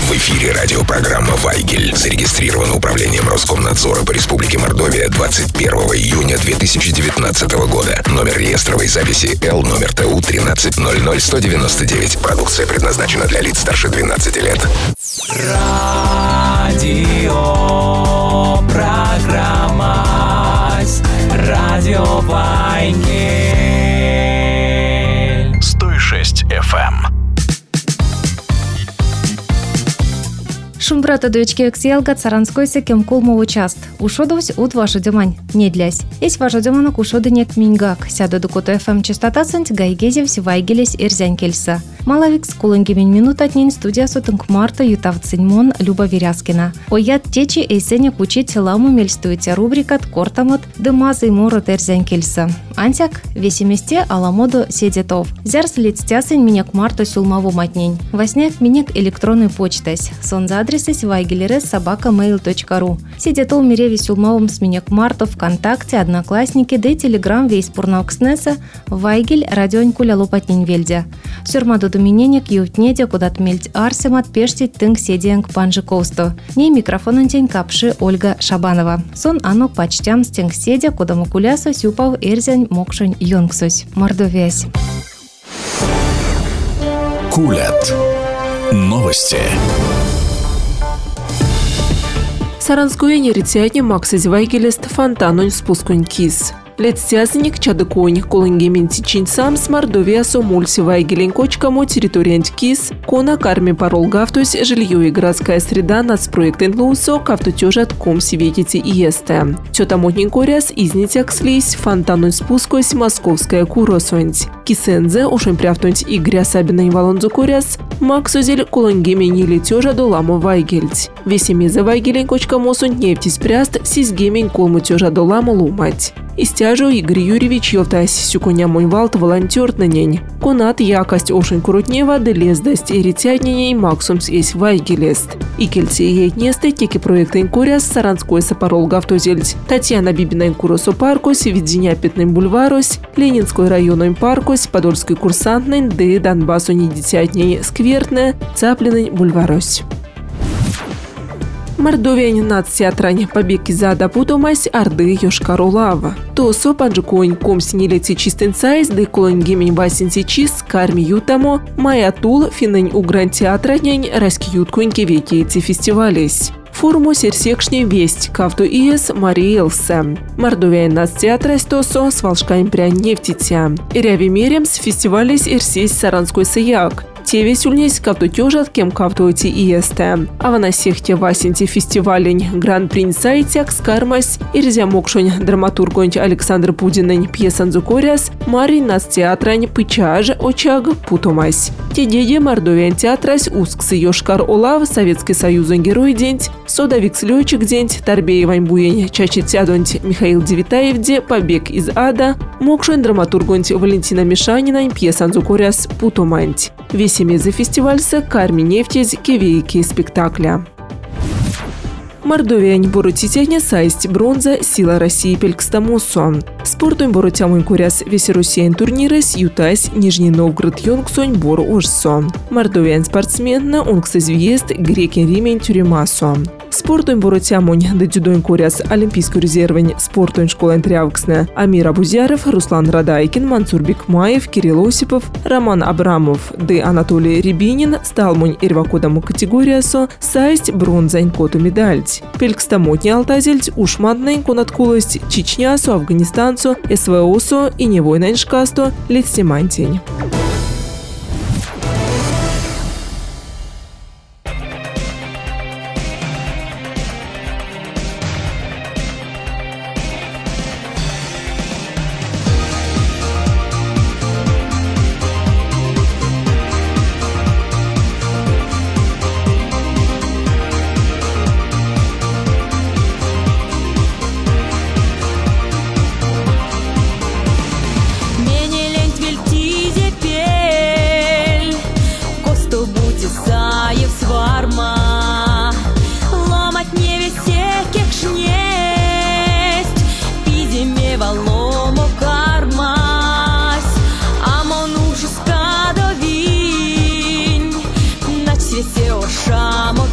В эфире радиопрограмма «Вайгель». Зарегистрирована Управлением Роскомнадзора по Республике Мордовия 21 июня 2019 года. Номер реестровой записи Л номер ТУ 1300199. Продукция предназначена для лиц старше 12 лет. Радиопрограмма «Радио Вайгель». 106 FM. Шумбрата дочки Эксиалга Царанскойся кемкулму участ. Ушодовсь ут вашу дымань. Не длясь. Есть вашу дыманок ушодынек мингак. Сяду дукуту ФМ частота санть гайгезевсь вайгелес ирзянкельса. Малавикс кулынгимин минут отнень студия сотынк марта ютав циньмон Люба Веряскина. Оят течи эйсене кучить ламу мельстуете рубрикат кортамот дымазы и морот ирзянкельса. Антяк весеместе аламоду седетов. Зярс лицтясень минек марта сюлмаву матнень. Восняк минек электронной почтась. Сон за адрес vaigelres@mail.ru. Сидетол мире весюлмовым с минек марта ВКонтакте, Одноклассники, да и Телеграм вейс пурнаукснеса Вайгель радионь куля лопатнин вельдя. Сюрмаду доминенек ютнедя кудат мельдь арсемат пештить тынк седиенг панжи косто. Ней микрофон тень капши Ольга Шабанова. Сон ано почтям стенг седя кудаму кулясо сюпав эрзянь мокшень йонгсось. Мордовясь. Кулят. Новости. Саранское неритятне Максыз Вайгелест фонтанонь спусконь кис. Летстязник чадыконь колынгемин тичинсам с Мордовия сомульси Вайгелень кочкамо территориянт кис, кона карми парол гафтусь жилье и городская среда нацпроектен лоусо кафтутежат комси ветите и есте. Чотамотнин коряс изнитяк слизь фонтанонь спускось московская куросонь. Кисензе ушен пряфтонь игря сабиной валонзу коряс, Максузель колынгемин елетежа доламо Вайгельдь. Весемезе Вайгелень кочкамо сунь нефтись пряст сизгемин колмутежа доламо лумать. Истяжу Игорь Юрьевич ёвтась сюконя мойвалт волонтер на нень. Конат якость ошень крутнева делездасть и ритятненей Максумс есть Вайгелест. И кельце ейтнесты теки проекта инкуряс Саранской сапарол гафтозельдь. Татьяна Бибина инкуросу паркось, Видзиня Пятным бульварось, Ленинской районной паркось, Подольской курсантной, да Донбассу не дитятней сквертне, Цаплиной бульварось. Мордовия нацтеатрань побеги за допутомась Орды Йошкар-Олава. То сопанджуконь комсинилети чистенцайс, да колонгемень васинти чист, карми ютамо, маятул финень угран театранень, раскиютконь кеветиети фестивалесь. Форуму серсекшне весть кавту иес Мариэлсе. Мордовия нацтеатрась тосо с волшкаем прянь нефтитя. Иряви меремс фестивалесь ирсесь Саранской саяк. Те весюльнесь кавту тёжат кем кавту эти иесте. А на сехте васинти фестивалень гран-при сайтяк скармась ирзя мокшонь драматургонь Александр Пудинень пьесан зукоряс Марий нацтеатрань пычаж очаг путомась. Те деди Мордовиан театрась усксы Йошкар-Олав Советский Союзон герой день Содавикс лёчик день Тарбеевань буень чачи тядонь Михаил Девитаевде побег из ада мокшонь драматургонь Валентина Мишанина пьесан зукоряс путоманть. Весемезе фестивальса карми нефтез кевейки спектакля. Мордовия не боротитяне сайсть бронза сила России пелькстамосо. Спортом боротямой куряс весерусиен турнирес ютась Нижний Новгород йонгсонь бор ожсо. Мордовиан спортсменна онгсозвест грекен римень тюремасо. Спортом боротямонь да дюдонь куряс олимпийский резервень спортом школен трявксне Амир Абузяров, Руслан Радайкин, Мансур Бекмаев, Кирилл Осипов, Роман Абрамов, да Анатолий Рябинин сталмонь ирвакодаму категориясо сайсть бронзань коту медальть. Пелькстамотни алтазельть ушмантнень конаткулость Чечнясо, Афганистанцо, СВОсо и невойнань шкасто летстемантень. Шамо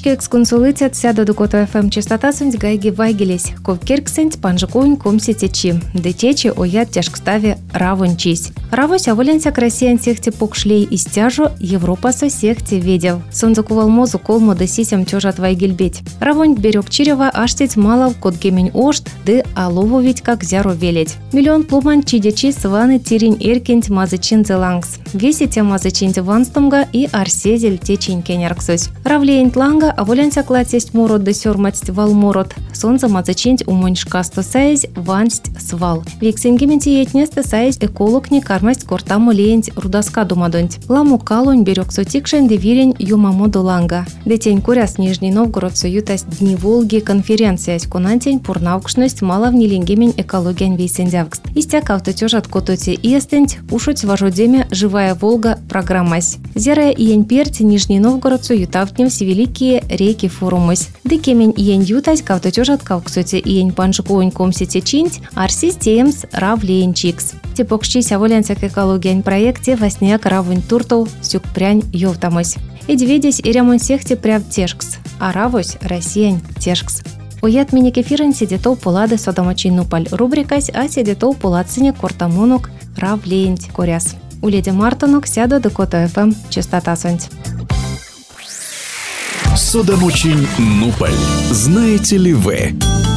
Пачки эксконсулитет сяду до кото ФМ частота сунь гайги вайгелись. Ковкирксент панжикуин комси течи. Детечи оят тяжкстави равончись. Равось аволенся красиян сехте покшлей и стяжу Европа со сехте видел. Сонзакувал мозу колмо да сисям тёжат вайгельбеть. Равонь берег Чирева аштить малов кот гемень ошт, ды алову ведь как зяру велеть. Миллион плуман чидячи сваны тирень эркент мазычин зелангс. Весите мазычин ванстомга и арсезель течень кенярксусь. Равлеент ланга аволенся клатесть мурот да сёрмать валмурот. Сонза мазычинть умонь шкасто саезь вансть свал. Виксенгементи етнесте саезь эколог не кармасть кортаму леент рудаска думадонть. Ламу калунь берег сотикшен де вирень юмамоду ланга. Детень куряс Нижний Новгород соютась Дни Волги конференциясь кунантень пурнаукшность маловнилингемень экологиян вейсендявкст. Истяк автотёжат кототи иестенть ушуть важодеме «Живая Волга» программась. Зерая иень перти Нижний Новгород соютавтнем все великие реки форумось. Декемень иень ютась кавтотёжат кавксоти иень панжикуонь комси течинть арсис теемс равлеенчикс. Тепокщись аволенсяк экологиян проекте восняк равынь туртов сюкпрянь ёвтамось. Эдведесь и ремон сехте пряв тешкс, а равось россиян тешкс. Уят миник эфирен сидетов пулады содомочий нупаль рубрикась, а сидетов пуладцыне кортамунук равлеент коряс. У леди Мартонук сяду до кото ФМ частота сонть. Содомочень нупаль. Знаете ли вы?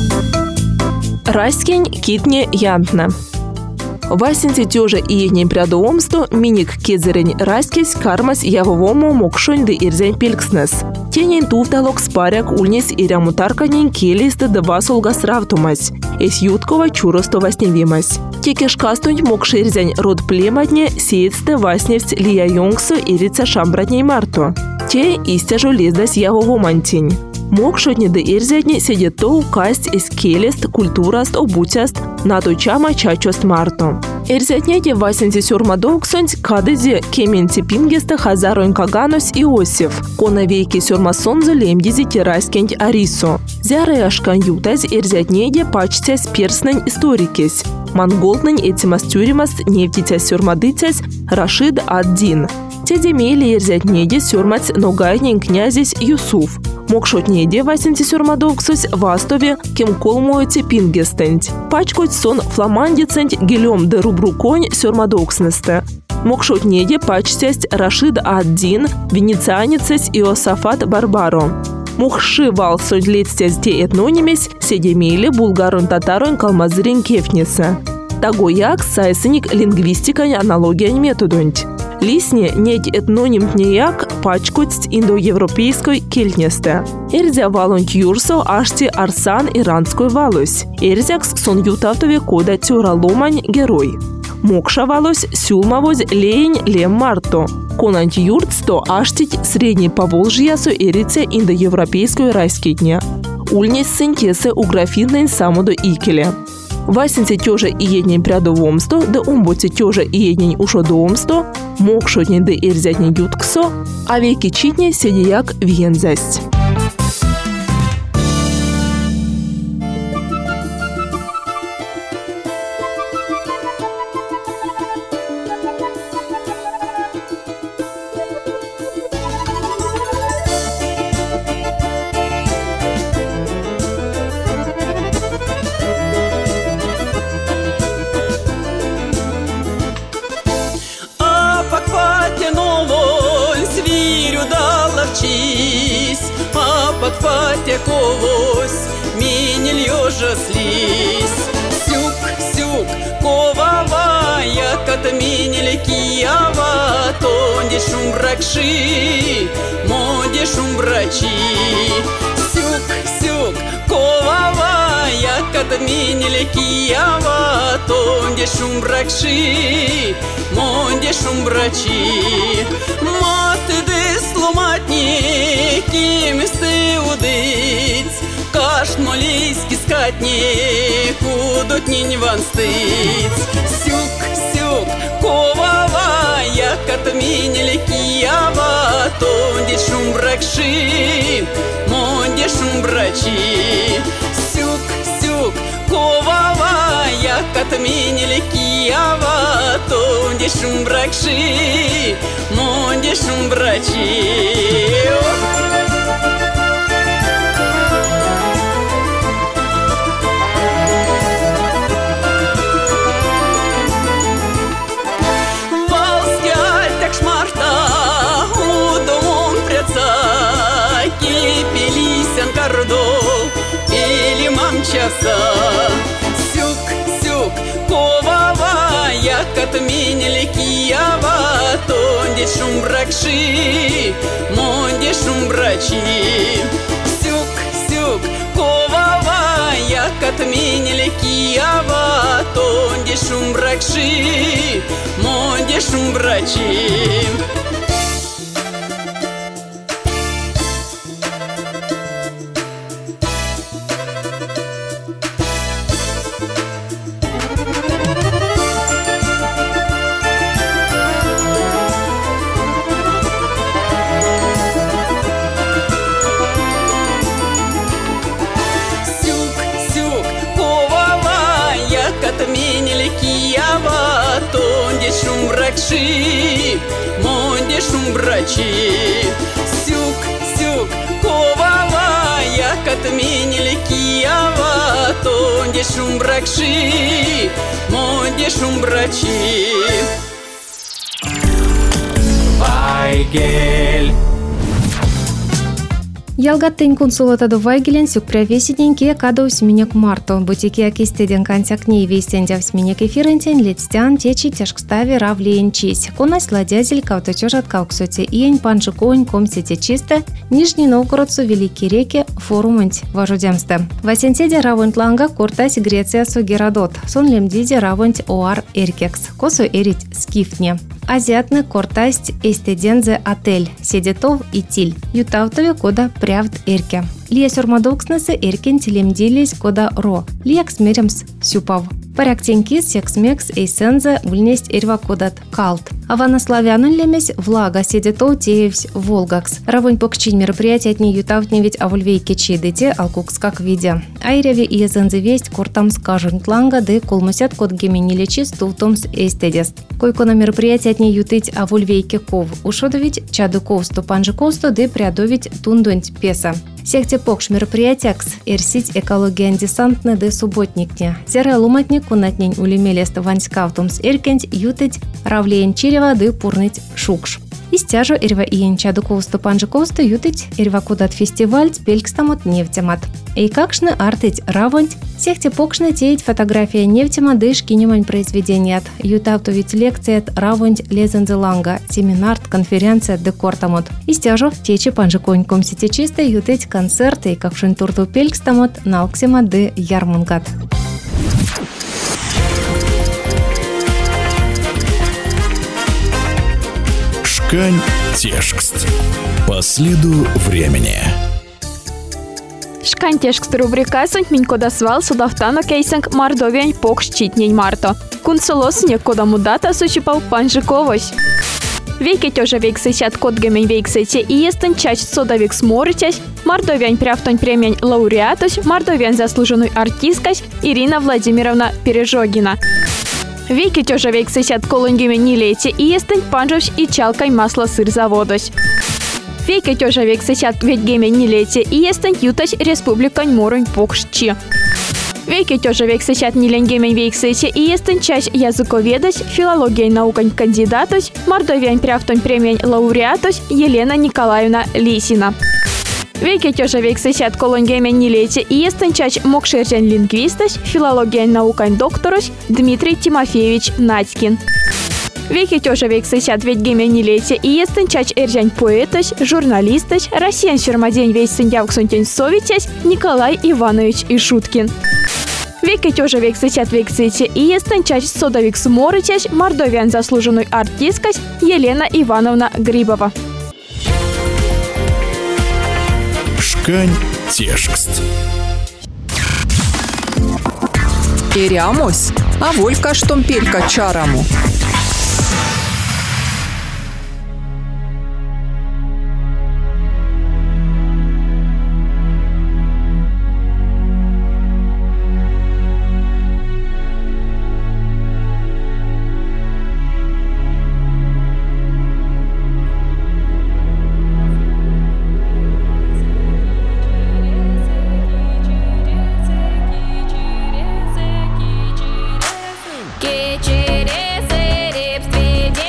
Раскень китне янтна. Васенти тёжа иенень прядоомсту миник кезерень раскесь кармас явовому мокшонь де ирзень пелькснес. Тенень туфталок спаряк ульнес ирямутарканень келисты да басолгас равтумась. Эс юткова чуросто васневимась. Текеш кастунь мокши ирзень род плематне сеецте васневсть лия йонгсу ирица шамбратней марту. Те истяжу лездась явовомантень. Мокшотне да ирзятне сидет то укасть из келест культураст обутяст на то чама чачост марту. Ирзятнете васенти сюрмадоксонть кадызе кементи пингеста хазаронь каганос Иосиф. Конавейки сюрмасонзу лемдизи тераскенть арису. Зяры ашкан ютаз ирзятнеде пачтясь перснень историкесь. Монголтнень этимас тюримас нефтитясь сюрмадытясь Рашид ад-Дин. Тедемели ирзятнеде сюрмать ногайнень князесь Юсуф. Мокшотнеде васенти сюрмадоксусь вастове кем колмуете пингестенть. Пачкоть сон фламандиценть гелем де рубруконь сюрмадокснесте. Мокшотнеде пачтясть Рашид ад-Дин, венецианецесь Иосафат Барбаро. Мухши вал сондлетстясь де этнонимесь седемели булгарон татарон калмазырин кефнеса. Тагояк сайсеник лингвистикань аналогиян методонть. Лисне неть этнонимтнеяк пачкоть индоевропейской кельтнесте. Эрзя валонть юрсо ашти арсан иранской валось. Эрзякс сон ютавтове кода тюраломань герой. Мокша валось сюлмавоз леень лем марто. Конант юртсто аштить средний Поволжьясу эрице индоевропейской райскитня. Ульнес синтесы у графиннень самоду икеле. Васенти тёжа иеднень прядовомсто, да умботи тёжа иеднень ушодоомсто, мокшотнень да ирзятнень ютксо, а веки читне седияк вензасть. Подфате ковось, минель ёжа слизь. Сюк, ковавая, кат минель киява, тонде шумбракши, моде шумбрачи. Сюк, ковавая, кат минель киява, тонде шумбракши, моде шумбрачи. Маты дес ломатни, кимисты удыть, каш молийский скатни, кудот нинь ван стыть. Сюк, ковавая, кат минель киява, тонде шумбракши, моде шумбрачи. Сюк, ковавая, кат минель киява, тонде шумбракши, моде шумбрачи. мордов или мамчаса. Сюк, ковава, як от минели Киева, тонде шумбракши, монде шумбрачи. Сюк, ковава, як от минели Киева, тонде шумбракши, монде шумбрачи. Отменили Киева, тонде шумбракши, монде шумбрачи. Сюк, ковава, як отменили Киева, тонде шумбракши, монде шумбрачи. Вайгель. Ялгаттен консулатаду Вайгелен сюкпрявесиденьке кадous минек марто. Бутики акистеден контякней вестендя в сменек эфирентен летстян течи тяжкстави равлеенчись. Конась ладязель кавточежат кауксоте иень панжикоень комсете чисто Нижний Новгородцу Великие реки форумонть важудемсте. Васенседе равонть ланга кортась Греция су Геродот. Сон лемдиде равонть оар эркекс. Косу эрить скифтне. Азиатны кортасть эстедензе отель. Седетов и тиль. Ютавтове кода прявд эрке. Лия сюрмадокснысы эркен телемдились кода ро. Лия ксмеремс сюпав. Паряктенкис секс-мекс эйсензе ульнесть эрва кодат калт. Авана славянун лемесь влага седетов теевсь волгакс. Равонь покчин мероприятия от ней ютавтне ведь авульвейке чидете алкукс как видя. Айреве и эзензе весть кортам скажут ланга де колмусят код геменилечи стултомс эстедест. Койко на мероприятие от ней ютыть авульвейке ков. Ушодовить чадуковсту панжиковсту де приадовить тундонть песа. Сехте покш мероприятиякс эрсить экология десантны де субботникне. Серая луматник кунатнень улемелест ванскавтумс эркенть ютыть равлеен черева де пурныть шукш. Истяжу эрва иен чадуковсту панжиковсту ютыть эрва кудат фестиваль спелькстамот нефтемат. И какшны артыть равонть, сехте покшны теять фотография нефтема де шкинемань произведеният. Ютавтовить лекцият равонть лезензеланга, семинар, конференция де кортамот. Истяжу течи панжиконьком сети чисто ютыть концерты и какшын турту пелькстамот налксема де ярмунгат. Шкань текст. По следу времени. Шкань текст рубрика сонь минь кода свал судавтано кейсанг мардовень покш читнень марто. Кунсолос не кода мудата сучипал панжиковось. Вейке тёжа вейк сысят код гемень вейк сыте и естен чач содавик сморитясь, мардовень прявтонь премень лауреатось, мардовень заслуженный артисткась Ирина Владимировна Пережогина. Вейке тёжа вейк сысят колонгеме нилете и естен панжовщ и чалкай масло сыр заводось. Вейке тёжа вейк сысят ведь геме нилете и естен ютась республикань морунь покшчи. Вейке тёжа вейк сысят нилень гемень вейк сыте и естен чач языковедось, филологией наукань кандидатось, мардовень прявтонь премень лауреатось Елена Николаевна Лисина. Вейке тёжа вейк сысят колонгеме нилете и естен чач мокшержен лингвистось, филологией наукань докторось Дмитрий Тимофеевич Надькин. Вейке тёжа вейк сысят ведь геме нилете и естен чач эржань поэтось, журналистось, россиян сюрмадень вейс сындявк сонтень совитясь Николай Иванович Ишуткин. Вейке тёжа вейк сысят вейк сыте и естен чач содавик сморитясь мардовян заслуженный артисткась Елена Ивановна Грибова. Шкань текст. Эрямось, а волька штомпелька чараму. Через репстве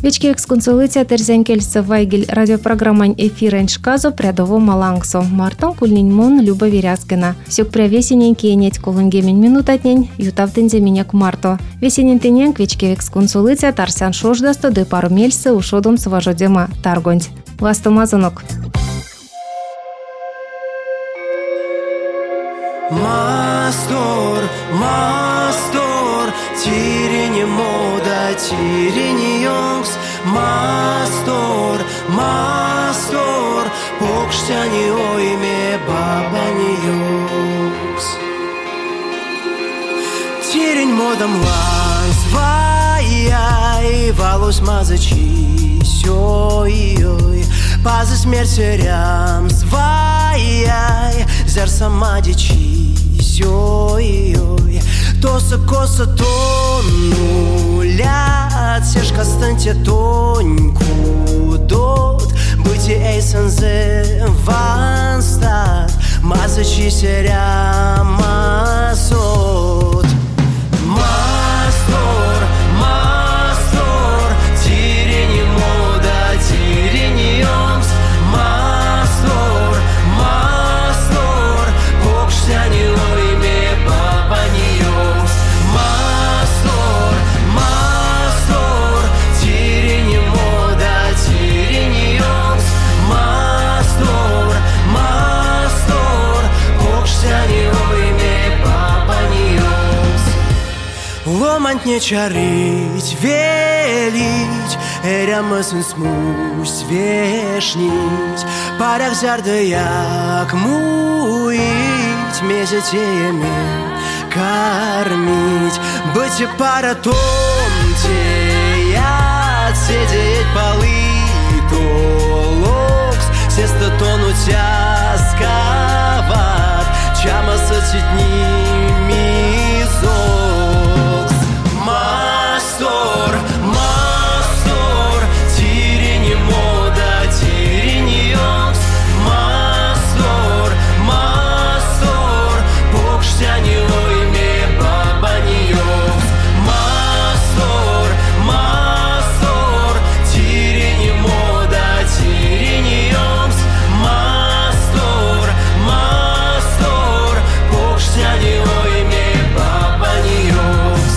Вечки эксконсулиция терзянкельса Вайгель радиопрограммань эфирен шказо прядово малангсо. Мартон кульнин мон Люба Верязкина. Сюк пря весенен кенеть колынгемень минутатнень ютавтен земеняк марто. Весенен тененк вечки эксконсулиция тарсян шождасто де пару мельсы ушодом сважодема таргонь. Ластомазонок. Мастор, мастор, тирени мода, тирени йонгс. Мастор, мастор, покштяни ойме бабани йонгс. Тирень модам ланс, вай-яй, валус мазачи, сёй-ой. Пазы смерти рям, свай-яй, зер самадичи, сёй-ой. Тоса коса тонуля, сешка станьте тоньку дот. Быти эйсензе ванстат, мазачи серя масот. Мастор, мастор, тирени мода, тирени йонгс. Мастор, мастор, покштяни ойме бабани йонгс. Мастор, мастор, тирени мода, тирени йонгс. Мастор, мастор, покштяни ойме бабани йонгс. Ломать не чарить, велить, эрямысын смусь вешнить. Парях зярды як муить, мезетеями кормить. Быть и пара томте, я сидеть полы толокс. Сеста тонуть асковат, чама сотитни мизокс. Мастор, мастор, тирени мода, тирени йонгс. Мастор, мастор, покштяни ойме бабани йонгс. Мастор, мастор, тирени мода, тирени йонгс. Мастор, мастор, покштяни ойме бабани йонгс.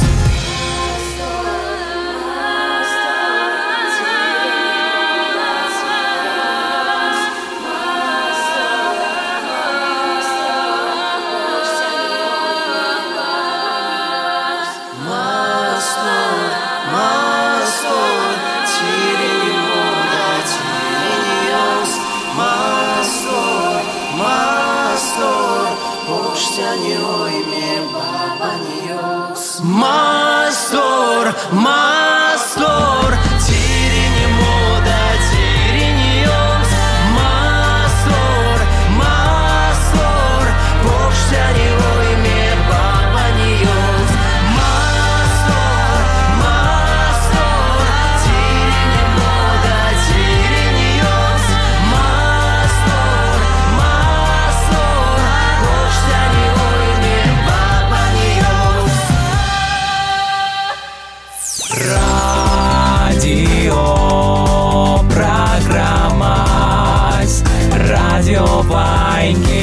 Мастор, мастор, тирени мода, тирени йонгс. Мастор, мастор, покштяни ойме бабани йонгс. Мастор, мастор, тирени мода, тирени йонгс. Мастор, мастор, покштяни ойме бабани йонгс. Мастор, мастор, тирени мода, тирени йонгс. Мастор, мастор, покштяни ойме бабани йонгс. Радио программа Радио Вайгель.